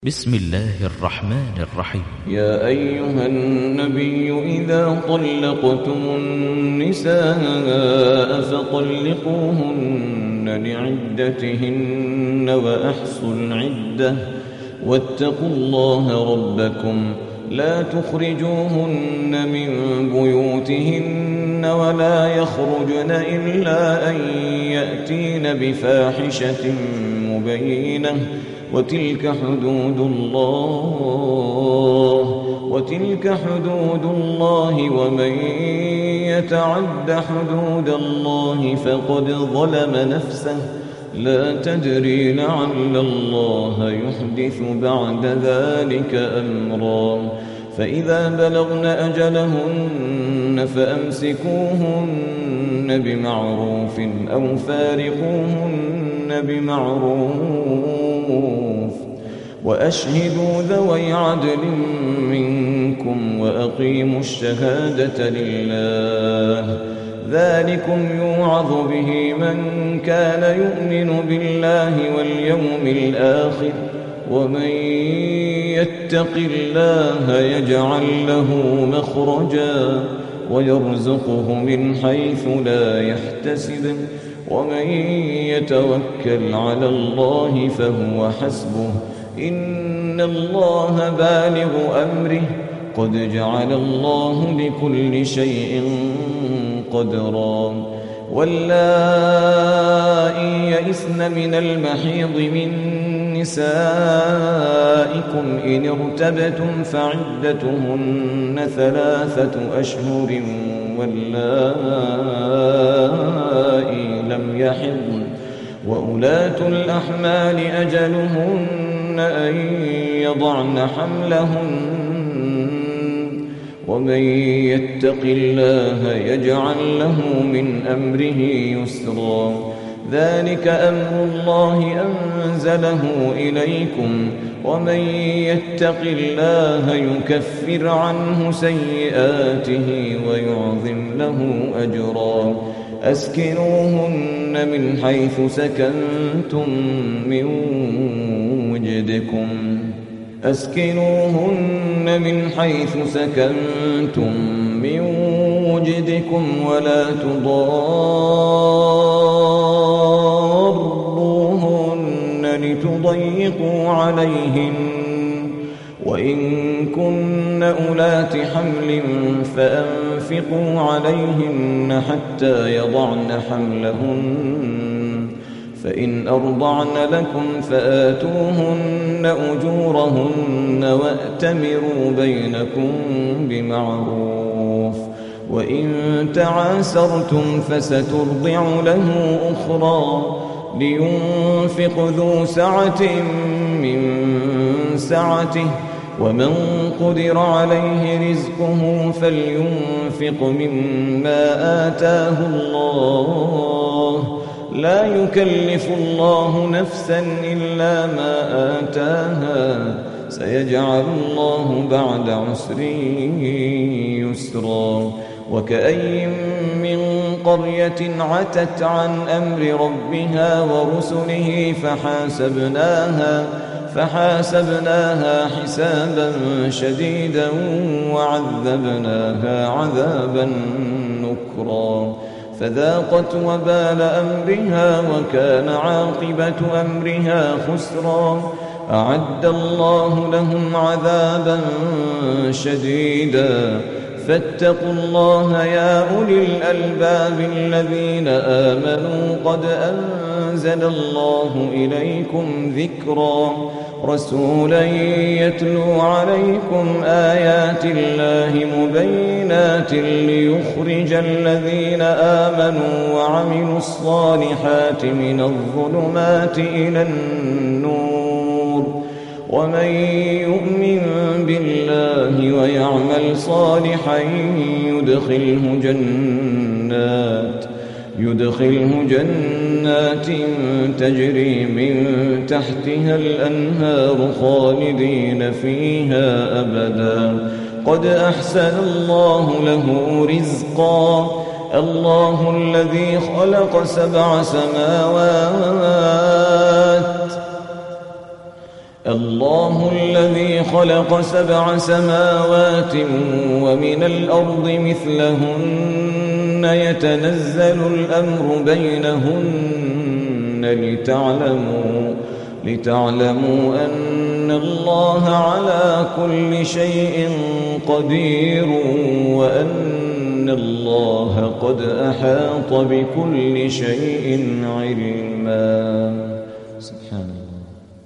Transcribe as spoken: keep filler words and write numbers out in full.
بسم الله الرحمن الرحيم. يا أيها النبي إذا طلقتم النساء فطلقوهن لعدتهن وأحصوا العدة واتقوا الله ربكم لا تخرجوهن من بيوتهن ولا يخرجن إلا أن يأتين بفاحشة مبينة وتلك حدود الله وتلك حدود الله ومن يتعد حدود الله فقد ظلم نفسه لا تدري لعل الله يحدث بعد ذلك أمرا فإذا بلغن أجلهن فأمسكوهن بمعروف أو فارقوهن بمعروف وأشهدوا ذوي عدل منكم وأقيموا الشهادة لله ذلكم يوعظ به من كان يؤمن بالله واليوم الآخر ومن يتق الله يجعل له مخرجا ويرزقه من حيث لا يحتسب ومن يتوكل على الله فهو حسبه إن الله بالغ أمره قد جعل الله لكل شيء قدرا واللائي يئسن من المحيض من نسائكم إن ارتبتم فعدتهن ثلاثة أشهر واللائي لم يحضن وأولاة الأحمال أجلهن أن يضعن حملهن ومن يتق الله يجعل له من أمره يسرا ذلك أمر الله أنزله إليكم ومن يتق الله يكفر عنه سيئاته ويعظم له أجرا أسكنوهن من حيث سكنتم من وجدكم أسكنوهن من حيث سكنتم من وجدكم ولا تضاروهن لتضيقوا عليهن وإن كن أولات حمل فأنفقوا عليهن حتى يضعن حملهن فإن أرضعن لكم فآتوهن أجورهن وأتمروا بينكم بمعروف وإن تعاسرتم فسترضع له أخرى لينفق ذو سعة من سعته ومن قدر عليه رزقه فلينفق مما آتاه الله لا يكلف الله نفسا إلا ما آتاها سيجعل الله بعد عسر يسرا وكأي من قرية عتت عن أمر ربها ورسله فحاسبناها فحاسبناها حسابا شديدا وعذبناها عذابا نكرا فذاقت وبال أمرها وكان عاقبة أمرها خسرا أعد الله لهم عذابا شديدا فاتقوا الله يا أولي الألباب الذين آمنوا قد أنزل الله إليكم ذكرا رسولا يتلو عليكم آيات الله مبينات ليخرج الذين آمنوا وعملوا الصالحات من الظلمات إلى النور ومن يؤمن بالله ويعمل صالحا يدخله جنات يدخله جنات تجري من تحتها الأنهار خالدين فيها أبدا قد أحسن الله له رزقا الله الذي خلق سبع سماوات الله الذي خلق سبع سماوات ومن الأرض مثلهن يتنزل الأمر بينهن لتعلموا لتعلموا أن الله على كل شيء قدير وأن الله قد أحاط بكل شيء علما. سبحان